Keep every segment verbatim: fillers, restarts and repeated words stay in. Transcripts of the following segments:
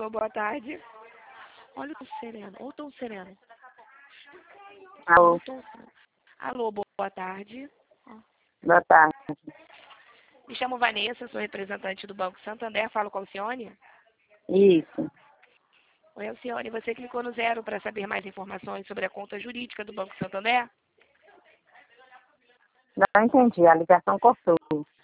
Alô, boa tarde. Olha o tom sereno. Olha o tom sereno. Alô, Tom... Alô, boa tarde. boa tarde. Me chamo Vanessa, sou representante do Banco Santander. Falo com a Alcione. Isso. Oi, Alcione. Você clicou no zero para saber mais informações sobre a conta jurídica do Banco Santander? Não entendi, a ligação cortou.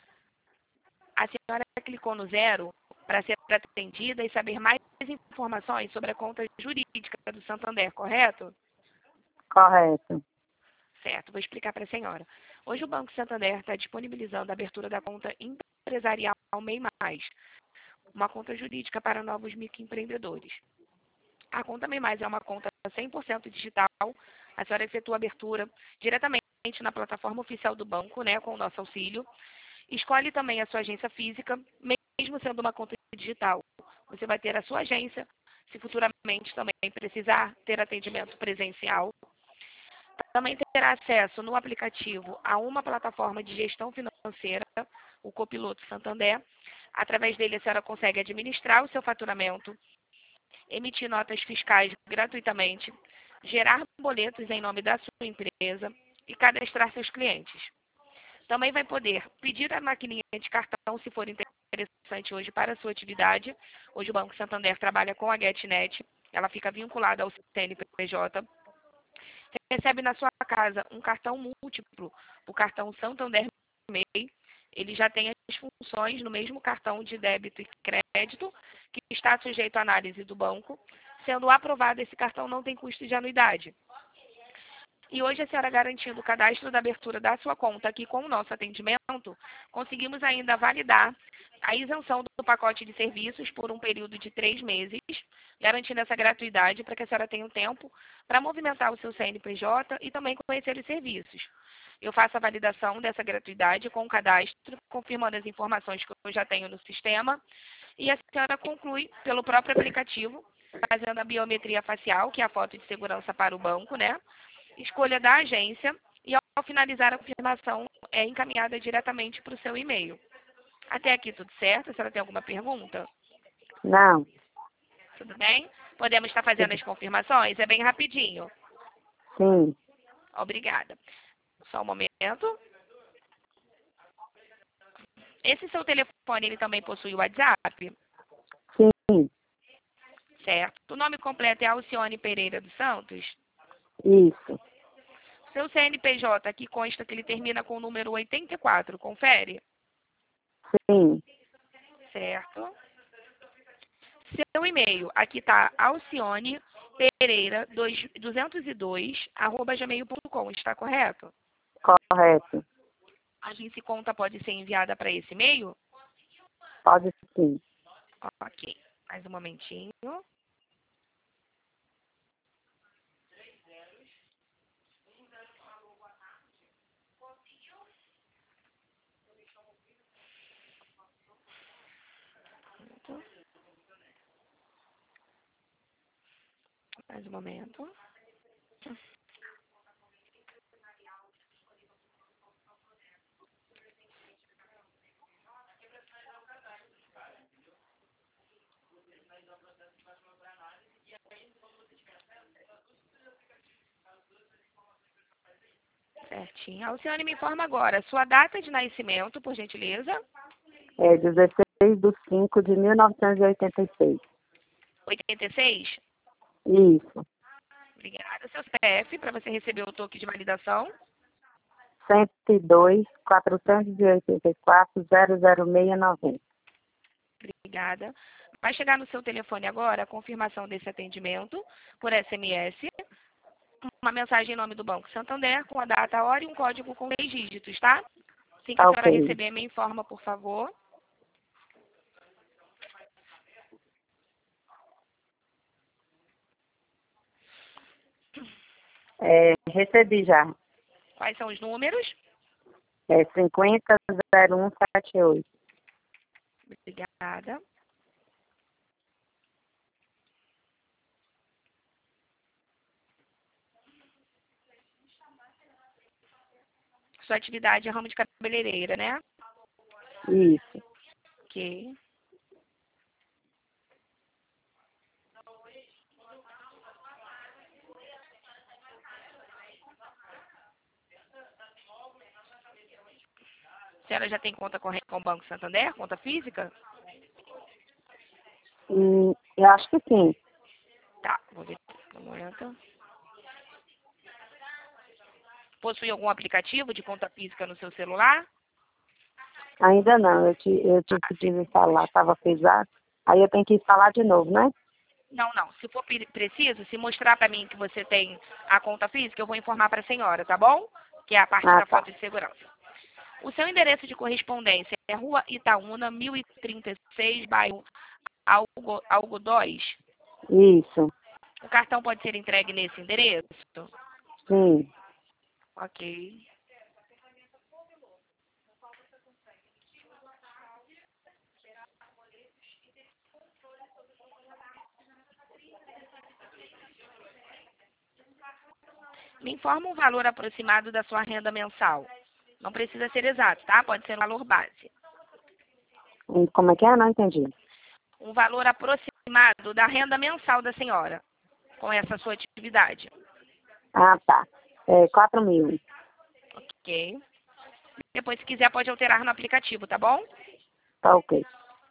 A senhora clicou no zero para ser atendida e saber mais informações sobre a conta jurídica do Santander, correto? Correto. Certo, vou explicar para a senhora. Hoje o Banco Santander está disponibilizando a abertura da conta empresarial MEI Mais, uma conta jurídica para novos microempreendedores. A conta MEI Mais é uma conta cem por cento digital, a senhora efetua a abertura diretamente na plataforma oficial do banco, né, com o nosso auxílio. Escolhe também a sua agência física, mesmo sendo uma conta digital. Você vai ter a sua agência, se futuramente também precisar ter atendimento presencial. Também terá acesso no aplicativo a uma plataforma de gestão financeira, o Copiloto Santander. Através dele, a senhora consegue administrar o seu faturamento, emitir notas fiscais gratuitamente, gerar boletos em nome da sua empresa e cadastrar seus clientes. Também vai poder pedir a maquininha de cartão, se for interessante hoje para a sua atividade. Hoje o Banco Santander trabalha com a GetNet, ela fica vinculada ao C N P J. Recebe na sua casa um cartão múltiplo, o cartão Santander MEI. Ele já tem as funções no mesmo cartão de débito e crédito, que está sujeito à análise do banco. Sendo aprovado, esse cartão não tem custo de anuidade. E hoje, a senhora garantindo o cadastro da abertura da sua conta aqui com o nosso atendimento, conseguimos ainda validar a isenção do pacote de serviços por um período de três meses, garantindo essa gratuidade para que a senhora tenha um tempo para movimentar o seu C N P J e também conhecer os serviços. Eu faço a validação dessa gratuidade com o cadastro, confirmando as informações que eu já tenho no sistema, e a senhora conclui pelo próprio aplicativo, fazendo a biometria facial, que é a foto de segurança para o banco, né? Escolha da agência e, ao finalizar a confirmação, é encaminhada diretamente para o seu e-mail. Até aqui tudo certo? A senhora tem alguma pergunta? Não. Tudo bem? Podemos estar fazendo as confirmações? É bem rapidinho. Sim. Obrigada. Só um momento. Esse seu telefone, ele também possui o WhatsApp? Sim. Certo. O nome completo é Alcione Pereira dos Santos? Isso. Seu C N P J, aqui consta que ele termina com o número oitenta e quatro, confere? Sim. Certo. Seu e-mail, aqui está Alcione Pereira duzentos e dois, arroba gmail ponto com, está correto? Correto. A agência conta pode ser enviada para esse e-mail? Pode sim. Ok, mais um momentinho. Mais um momento. Certinho. Alcione, me informa agora. Sua data de nascimento, por gentileza? É dezesseis de cinco de mil novecentos e oitenta e seis. oitenta e seis? Isso. Obrigada. Seu C P F, para você receber o toque de validação? cento e dois, quatrocentos e oitenta e quatro, zero zero seis noventa. Obrigada. Vai chegar no seu telefone agora a confirmação desse atendimento por S M S, uma mensagem em nome do Banco Santander com a data, a hora e um código com três dígitos, tá? Assim que a senhora Ok. receber, me informa, por favor. É, recebi já. Quais são os números? É cinquenta, zero um setenta e oito. Obrigada. Sua atividade é ramo de cabeleireira, né? Isso. Ok. A senhora já tem conta corrente com o Banco Santander, conta física? Hum, eu acho que sim. Tá, vou ver um momento. Possui algum aplicativo de conta física no seu celular? Ainda não. Eu, te, eu tive que desinstalar, estava pesado. Aí eu tenho que instalar de novo, né? Não, não. Se for pre- preciso, se mostrar para mim que você tem a conta física, eu vou informar para a senhora, tá bom? Que é a parte Ah, da tá. foto de segurança. O seu endereço de correspondência é Rua Itaúna, mil e trinta e seis, bairro Algo, Algodóis? Isso. O cartão pode ser entregue nesse endereço? Sim. Ok. Me informa um valor aproximado da sua renda mensal. Não precisa ser exato, tá? Pode ser um valor base. Hum, Como é que é? Não entendi. Um valor aproximado da renda mensal da senhora com essa sua atividade. Ah, tá. É quatro mil. Ok. Depois, se quiser, pode alterar no aplicativo, tá bom? Tá ok.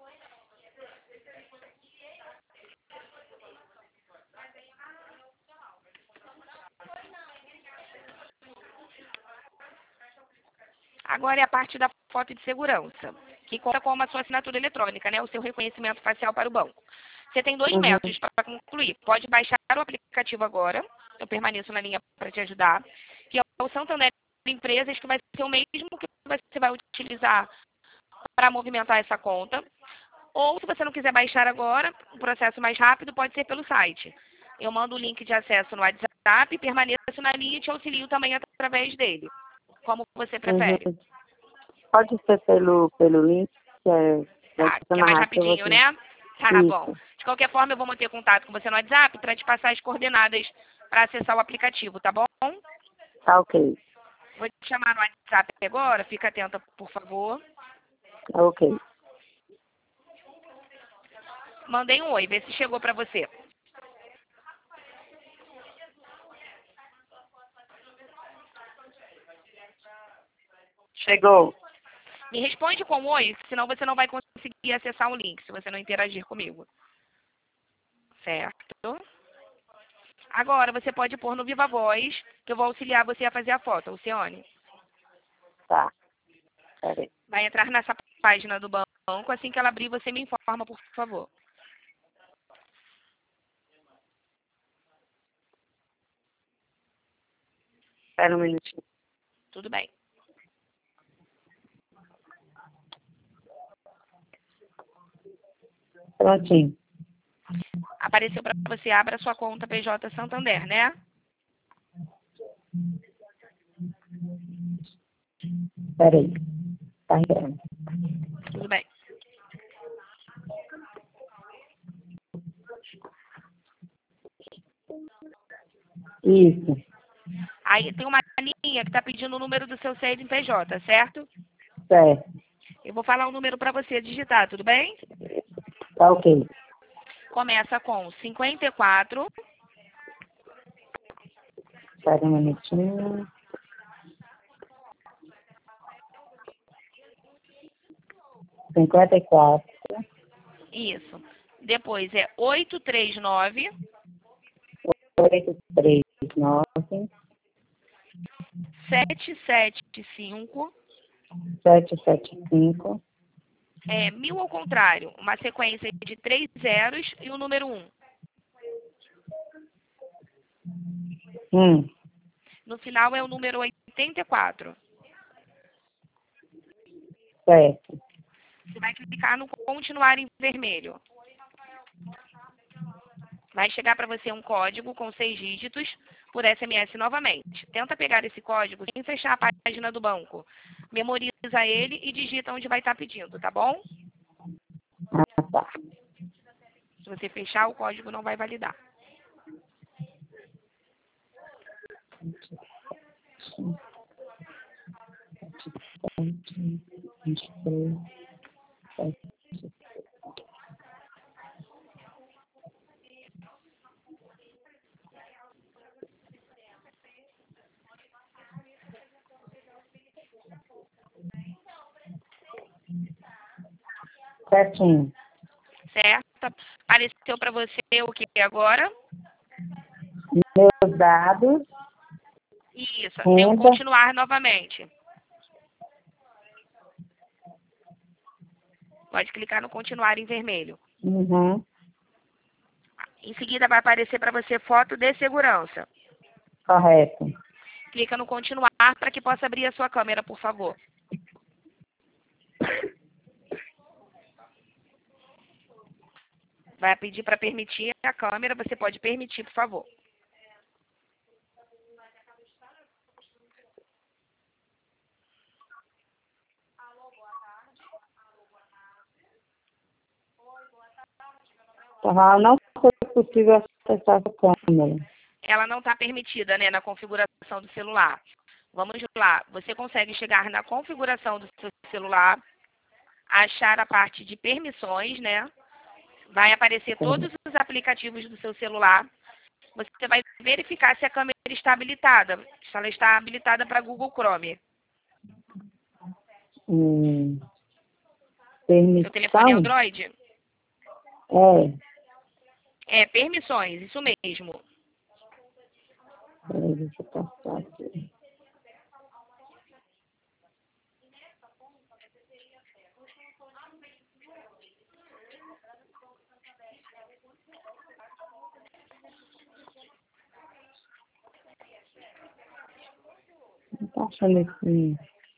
Agora é a parte da foto de segurança, que conta com a sua assinatura eletrônica, né? O seu reconhecimento facial para o banco. Você tem dois Uhum. métodos para concluir. Pode baixar o aplicativo agora, eu permaneço na linha para te ajudar, que é o Santander Empresas, que vai ser o mesmo que você vai utilizar para movimentar essa conta. Ou, se você não quiser baixar agora, um processo mais rápido pode ser pelo site. Eu mando o link de acesso no WhatsApp, permaneço na linha e te auxilio também através dele, como você prefere. Uhum. Pode ser pelo, pelo link, que é, vai Tá, ser que é mais mais rápido rapidinho, você. né? Tá bom. Isso. De qualquer forma, eu vou manter contato com você no WhatsApp para te passar as coordenadas para acessar o aplicativo, tá bom? Tá ok. Vou te chamar no WhatsApp agora, fica atenta, por favor. Tá ok. Mandei um oi, vê se chegou para você. Chegou. Me responde com um oi, senão você não vai conseguir acessar o link, se você não interagir comigo. Certo? Agora, você pode pôr no Viva Voz, que eu vou auxiliar você a fazer a foto, Luciane. Tá. Peraí. Vai entrar nessa página do banco, assim que ela abrir, você me informa, por favor. Espera um minutinho. Tudo bem. Prontinho. Apareceu para você, abra sua conta P J Santander, né? Peraí. Tá entrando. Tudo bem. Isso. Aí tem uma linha que está pedindo o número do seu C N P J, certo? Certo. Eu vou falar o número para você digitar, tudo bem? Tá ok. Começa com cinquenta e quatro, Espera um minutinho. Cinquenta e quatro. isso. Depois é oito três nove, Oito, três, nove, sete sete cinco, sete, sete, cinco. é, mil ao contrário, uma sequência de três zeros e o número um. Hum. No final é o número oitenta e quatro. Certo. Você vai clicar no continuar em vermelho. Vai chegar para você um código com seis dígitos por S M S novamente. Tenta pegar esse código sem fechar a página do banco. Memoriza ele e digita onde vai estar pedindo, tá bom? Ah, tá. Se você fechar, o código não vai validar. vinte e três. Certinho. Certo? Apareceu para você o que agora? Meus dados. Isso, tem o Renda. continuar novamente. Pode clicar no continuar em vermelho. Uhum. Em seguida vai aparecer para você foto de segurança. Correto. Clica no continuar para que possa abrir a sua câmera, por favor. Vai pedir para permitir a câmera, você pode permitir, por favor. Tá, não foi possível acessar a câmera. Ela não está permitida, né, na configuração do celular. Vamos lá. Você consegue chegar na configuração do seu celular, achar a parte de permissões, né? Vai aparecer todos os aplicativos do seu celular. Você vai verificar se a câmera está habilitada. Se ela está habilitada para Google Chrome. Hum. Seu telefone é Permissão? Android? É. É, permissões, isso mesmo. Peraí, deixa eu passar aqui. Não tá achando esse...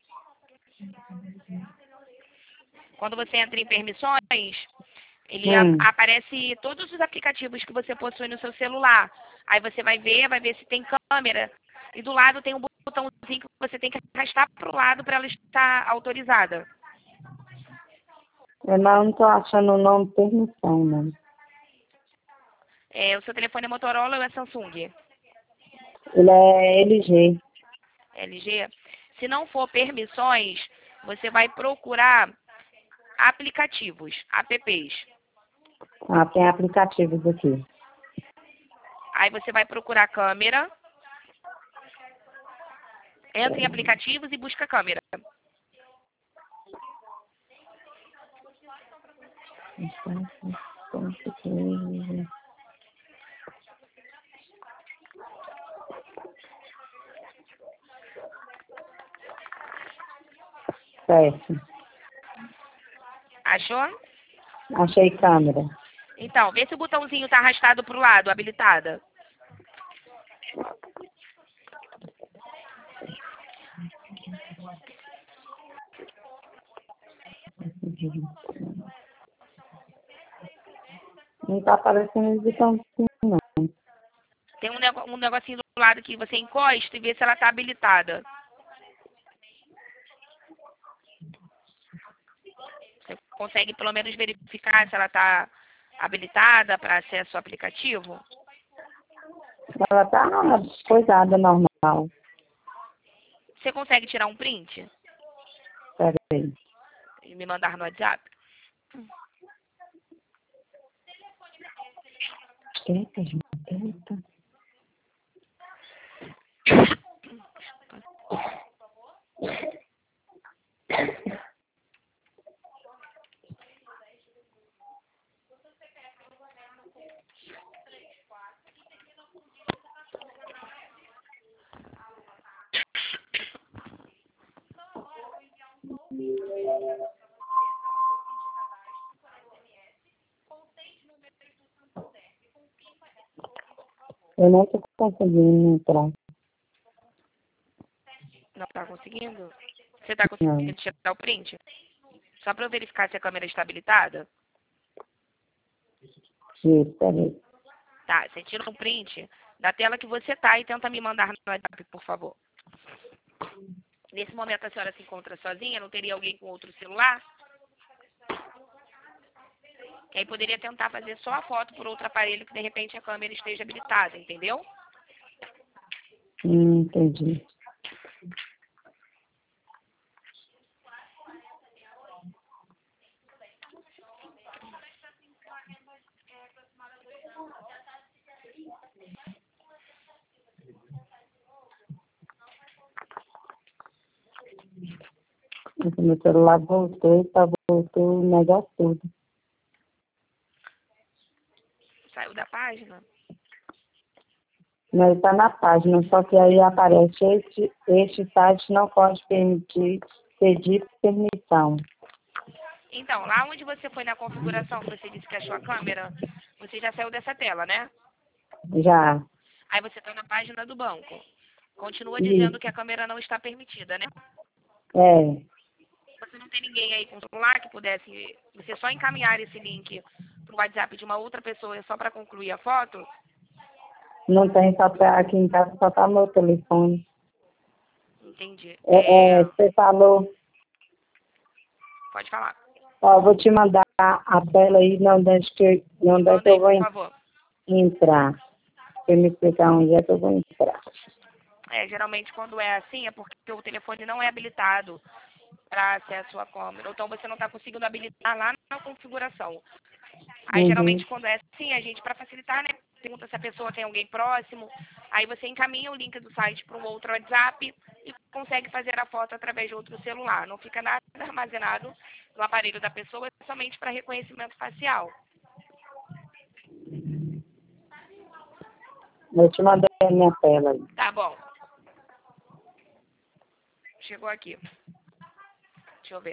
Quando você entra em permissões, ele a- Hum. aparece todos os aplicativos que você possui no seu celular. Aí você vai ver, vai ver se tem câmera. E do lado tem um botãozinho que você tem que arrastar para o lado para ela estar autorizada. Eu não estou achando o nome permissão, não. É, o seu telefone é Motorola ou é Samsung? Ele é L G. L G? Se não for permissões, você vai procurar aplicativos, apps. Ah, tem aplicativos aqui. Aí você vai procurar câmera. Entra em aplicativos e busca câmera. Certo. Achou? Achei câmera. Então, vê se o botãozinho está arrastado para o lado, habilitada. Não está aparecendo os botões, não. Tem um, nego um negocinho do lado que você encosta e vê se ela está habilitada. Você consegue pelo menos verificar se ela está habilitada para acesso ao aplicativo? Ela está coisada, normal. Você consegue tirar um print Peraí. e me mandar no WhatsApp? Eita, gente. Eita. Eu não estou conseguindo entrar. Não está conseguindo? Você está Não. conseguindo tirar o print? Só para eu verificar se a câmera está habilitada? Isso, peraí. Tá, você tira um print da tela que você tá e tenta me mandar no WhatsApp, por favor. Nesse momento a senhora se encontra sozinha? Não teria alguém com outro celular? Que aí poderia tentar fazer só a foto por outro aparelho que de repente a câmera esteja habilitada, entendeu? Hum, entendi. Meu celular voltou, tá, voltou o negócio todo. Saiu da página? Não, está na página, só que aí aparece este, este site não pode permitir, pedir permissão. Então, lá onde você foi na configuração, que você disse que achou a câmera, você já saiu dessa tela, né? Já. Aí você está na página do banco. Continua dizendo Isso. que a câmera não está permitida, né? É. Você não tem ninguém aí com o celular que pudesse... Você só encaminhar esse link para o WhatsApp de uma outra pessoa só para concluir a foto? Não tem só pra, aqui em casa, só tá meu telefone. Entendi. É, É... é, você falou, Pode falar. ó, vou te mandar a tela aí, não deixe que, não Me deixe manda que eu aí, vou por en- favor. entrar. Você me explicar onde é que eu vou entrar. É, geralmente quando é assim é porque o telefone não é habilitado para acesso à câmera. Ou então você não está conseguindo habilitar lá na configuração. Aí Uhum. geralmente quando é assim, a gente, para facilitar, né, pergunta se a pessoa tem alguém próximo, aí você encaminha o link do site para um outro WhatsApp e consegue fazer a foto através de outro celular. Não fica nada armazenado no aparelho da pessoa, é somente para reconhecimento facial. Eu te mandei a minha tela aí. Tá bom. Chegou aqui. Deixa eu ver.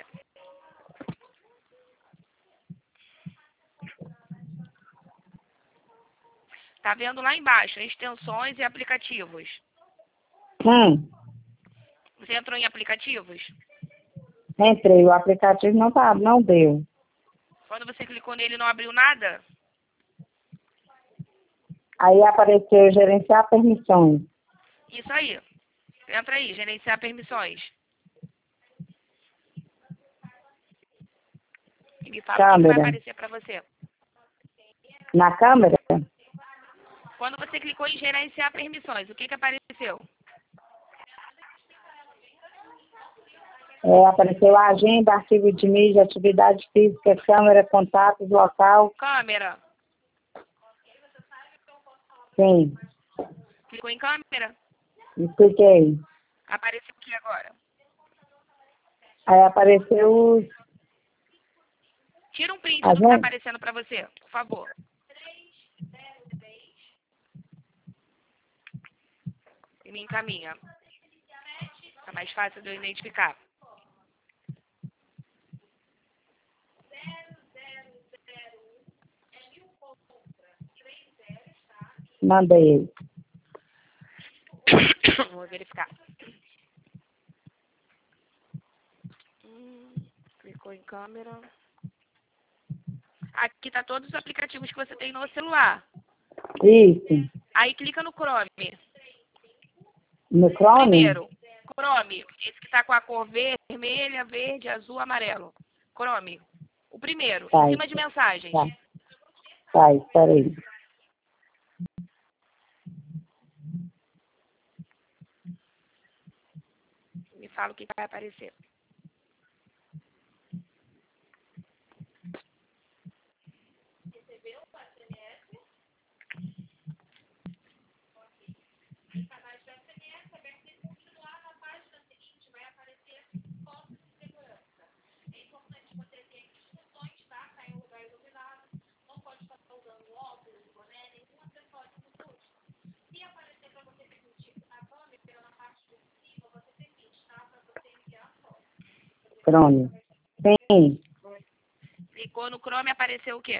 Tá vendo lá embaixo, extensões e aplicativos. Hum, Você entrou em aplicativos? entrei, o aplicativo não tá, não deu. Quando você clicou nele não abriu nada? Aí apareceu gerenciar permissões. Isso aí. Entra aí, gerenciar permissões. E me fala o que, que vai Câmera. aparecer para você. Na câmera, Quando você clicou em gerenciar permissões, o que, que apareceu? é, apareceu a agenda, arquivo de mídia, atividade física, câmera, contatos, local. Câmera. Sim, Clicou em câmera? expliquei. Apareceu o que agora? Aí apareceu os, Tira um print a do que está gente, aparecendo para você, por favor. E me encaminha. Fica mais fácil de eu identificar. mandei. Vou verificar. Hum, clicou em câmera. Aqui tá todos os aplicativos que você tem no celular. Isso, Aí clica no Chrome. no Chrome? Primeiro, Chrome. Esse que tá com a cor vermelha, verde, azul, amarelo. Chrome. O primeiro, Tá, em cima de mensagens. tá, tá, espera aí. Me fala o que vai aparecer. Chrome. Sim, Clicou no Chrome, apareceu o quê?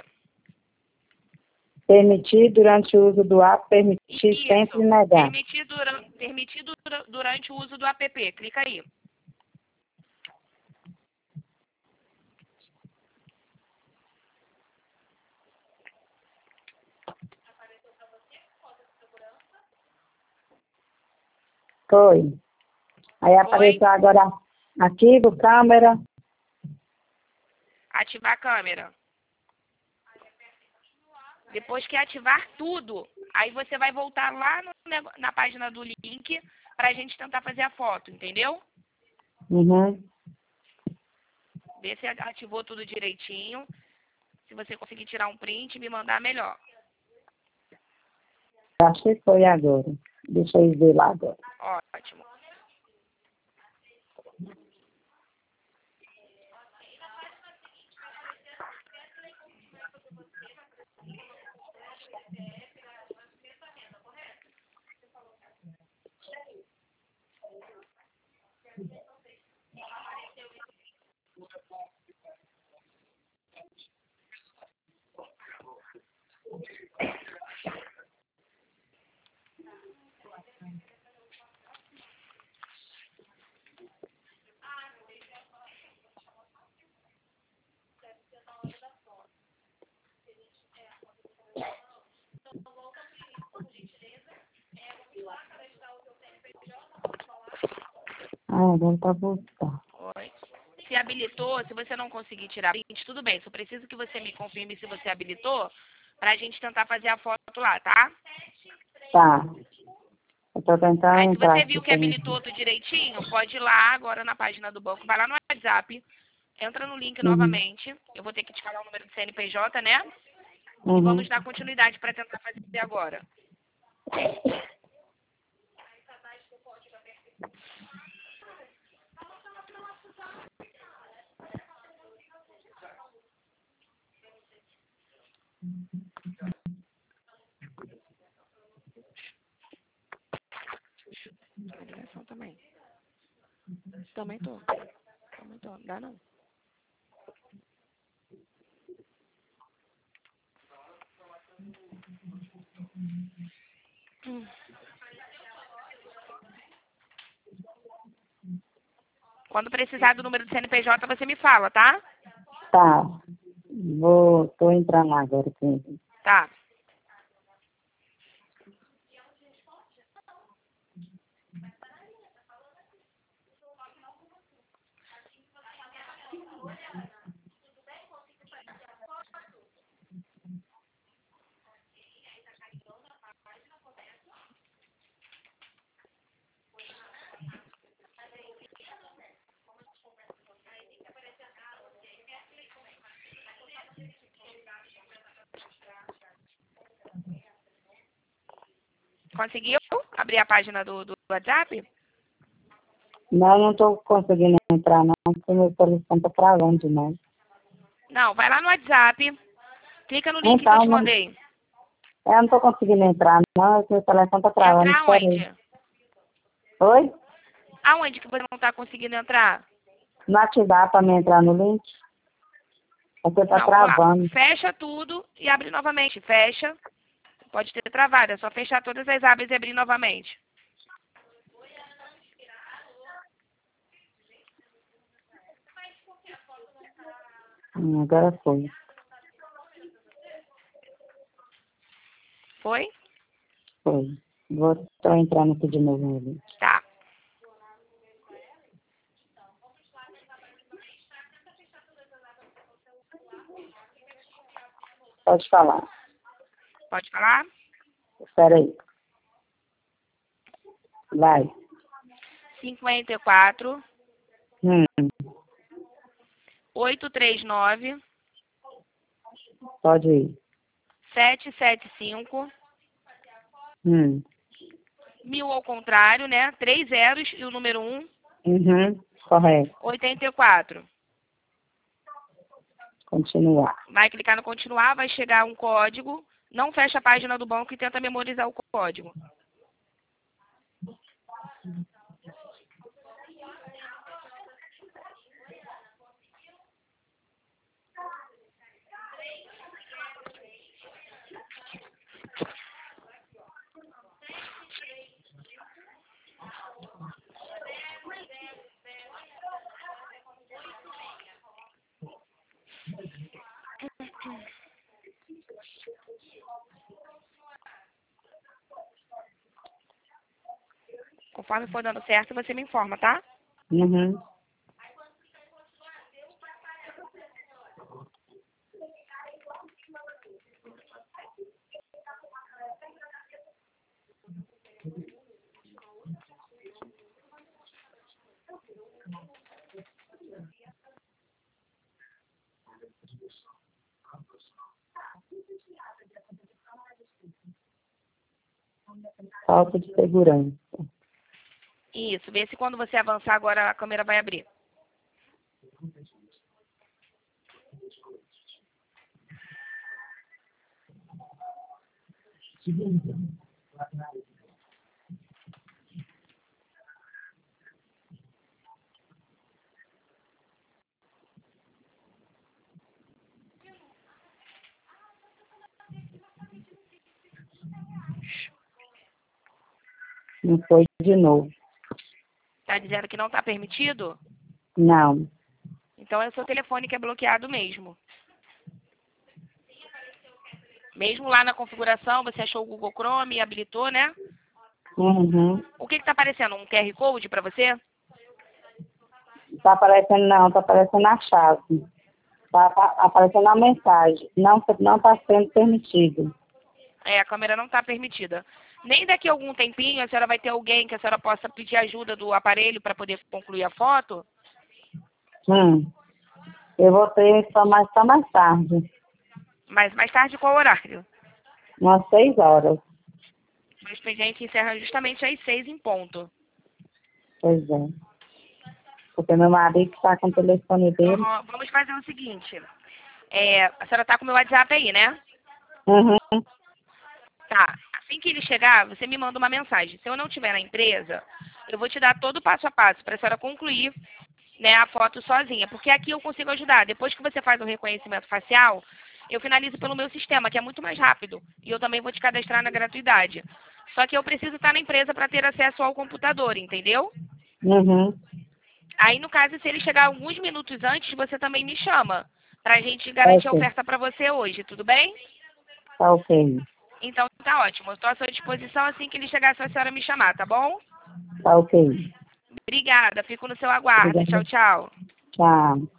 permitir durante o uso do app, permitir sempre Isso. negar. Permitir, dura, permitir dura, durante o uso do app. Clica aí. Foi. Aí Foi. apareceu agora arquivo, câmera. Ativar a câmera. Depois que ativar tudo, aí você vai voltar lá no, nego- na página do link pra gente tentar fazer a foto, entendeu? Uhum. Vê se ativou tudo direitinho. Se você conseguir tirar um print, me mandar melhor. Acho que foi agora. Deixa eu ver lá agora. Ótimo. Ah, agora tá voltando. Oi. Se habilitou, se você não conseguir tirar print, tudo bem. Só preciso que você me confirme se você habilitou pra gente tentar fazer a foto lá, tá? Tá. Eu tô tentando Aí, se entrar você aqui viu que pra mim. habilitou tudo direitinho, pode ir lá agora na página do banco, vai lá no WhatsApp, entra no link Uhum. novamente. Eu vou ter que te falar o número do C N P J, né? E Uhum. vamos dar continuidade para tentar fazer agora. A ligação também. Também tô. Também tô. Não dá não. Hum. Quando precisar do número do C N P J, você me fala, tá? Tá. Vou, tô entrando lá agora aqui. Tá. Conseguiu abrir a página do, do WhatsApp? Não, não tô conseguindo entrar não, porque meu telefone tá travando demais. Não, vai lá no WhatsApp, clica no link que eu Então, te não, mandei. eu não tô conseguindo entrar não, meu telefone tá travando, Entrar espera aí. onde? Oi? Aonde que você não tá conseguindo entrar? No WhatsApp pra mim entrar no link? Porque tá Não, vamos lá. travando. Fecha tudo e abre novamente. Fecha. Pode ter travado, é só fechar todas as abas e abrir novamente. Hum, agora foi. Foi? Foi. Vou, tô entrando aqui de novo no link. Tá. Pode falar. Pode falar? Espera aí. Vai. cinquenta e quatro, Hum, oitocentos e trinta e nove, pode ir. setecentos e setenta e cinco, Hum. mil ao contrário, né? Três zeros e o número um, Uhum. Correto. oitenta e quatro. Continuar. Vai clicar no continuar, vai chegar um código. Não fecha a página do banco e tenta memorizar o código. Conforme for dando certo, você me informa, tá? Uhum. Falta de segurança. Isso. Vê se quando você avançar agora a câmera vai abrir. Não foi de novo. Tá dizendo que não tá permitido? Não. Então é o seu telefone que é bloqueado mesmo. Mesmo lá na configuração, você achou o Google Chrome e habilitou, né? Uhum. O que que tá aparecendo? Um Q R Code para você? Tá aparecendo não, tá aparecendo a chave. Tá apa- aparecendo a mensagem. Não, não tá sendo permitido. É, a câmera não está permitida. Nem daqui a algum tempinho a senhora vai ter alguém que a senhora possa pedir ajuda do aparelho para poder concluir a foto? Hum. Eu vou ter só mais, só mais tarde. Mas mais tarde qual horário? Umas seis horas. O expediente encerra justamente às seis em ponto. Pois é. Porque meu marido está com o telefone dele. Então, vamos fazer o seguinte. É, a senhora está com o meu WhatsApp aí, né? Uhum. Tá. Assim que ele chegar, você me manda uma mensagem. Se eu não estiver na empresa, eu vou te dar todo o passo a passo para a senhora concluir, né, a foto sozinha. Porque aqui eu consigo ajudar. Depois que você faz o reconhecimento facial, eu finalizo pelo meu sistema, que é muito mais rápido. E eu também vou te cadastrar na gratuidade. Só que eu preciso estar na empresa para ter acesso ao computador, entendeu? Uhum. Aí, no caso, se ele chegar alguns minutos antes, você também me chama. Para a gente Tá garantir a ok. oferta para você hoje, tudo bem? Tá ok. Então, tá ótimo. Eu estou à sua disposição assim que ele chegar, se a senhora me chamar, tá bom? Tá ok. Obrigada. Fico no seu aguardo. Obrigada. Tchau, tchau. Tchau.